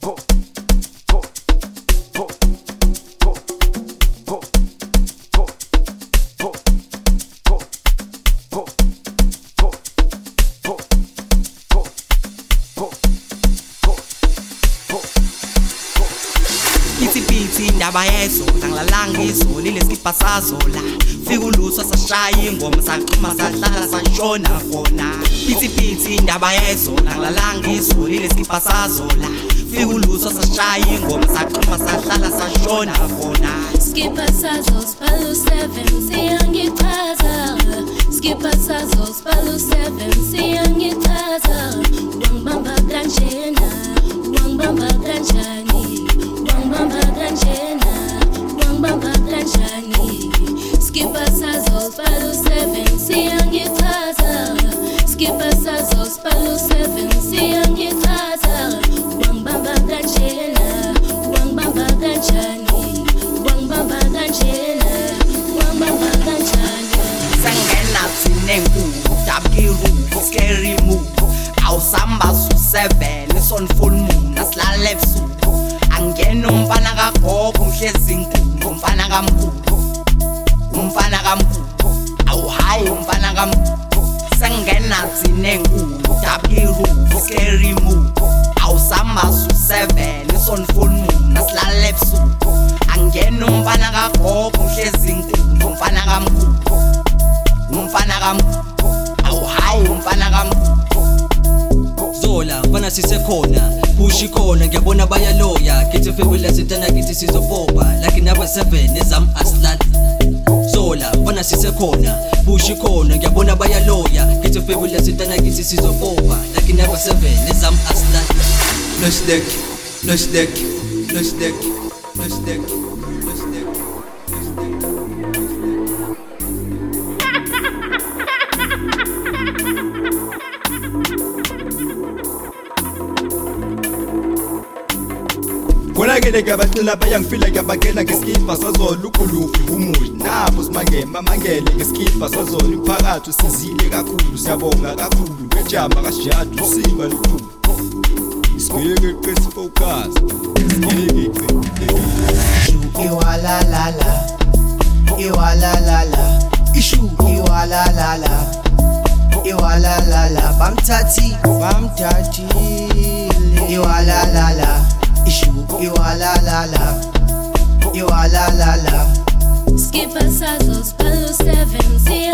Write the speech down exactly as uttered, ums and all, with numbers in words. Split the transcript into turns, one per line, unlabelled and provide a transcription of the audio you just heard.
Indaba yezola ngilalanga izoli lesikipa sazola fika uluso sashaya ingoma saqhuma sahlala sashona khona pithi pithi indaba yezola ngilalanga izoli lesikipa sazola fika uluso sashaya ingoma saqhuma sahlala sashona khona
Skipa sazos palu seven siyangichaza Skipa sazos palu seven siyangichaza Wangibamba kanjena wangibamba kanjani wangibamba kanjena wangibamba kanjani Skipa sazos palu seven siyangichaza Skipa sazos palu seven siyangichaza Wangibamba kanjena wangibamba kanjani wangibamba kanjena wangibamba kanjani
Sangena sinengu dabiru scary move awusamba su seven son full moon asilale ebusuku angena umfana kagogo umhlezi inkulu umfana kamkhulu umfana kamkhulu awu hayi umfana kamkhulu sangena sinengu dabiru scary move awusamba su seven son full moon asilale ebusuku angena umfana kagogo umhlezi inkulu umfana kamkhulu umfana kamkhulu awu hayi umfana kamkhulu
Zola mfana sisekhona pushi khona ngiyabona bayaloya kithi febula sitana kithi sizopopa like number seven ezam aslan Zola mfana sisekhona pushi khona ngiyabona bayaloya kithi febula sitana kithi sizopopa like number seven ezam aslan
Nush deck nush deck nush deck nush deck nush deck Kona ke ke bacela bayangifila ke bakela ngeskipa sazola ukulufi umuzi napho simangema mangele ngeskipa sazola imphakathi sizile kakhulu siyabonga kakhulu ngejama kashadu siba lukhulu Skege qesi focus skege qesi
Iwala la la Iwala la la Ishu iwala la la Iwala la la Bamtati Bamtati Iwala la la Ishu iwala la la Iwala la la
Skipa sazos palu seven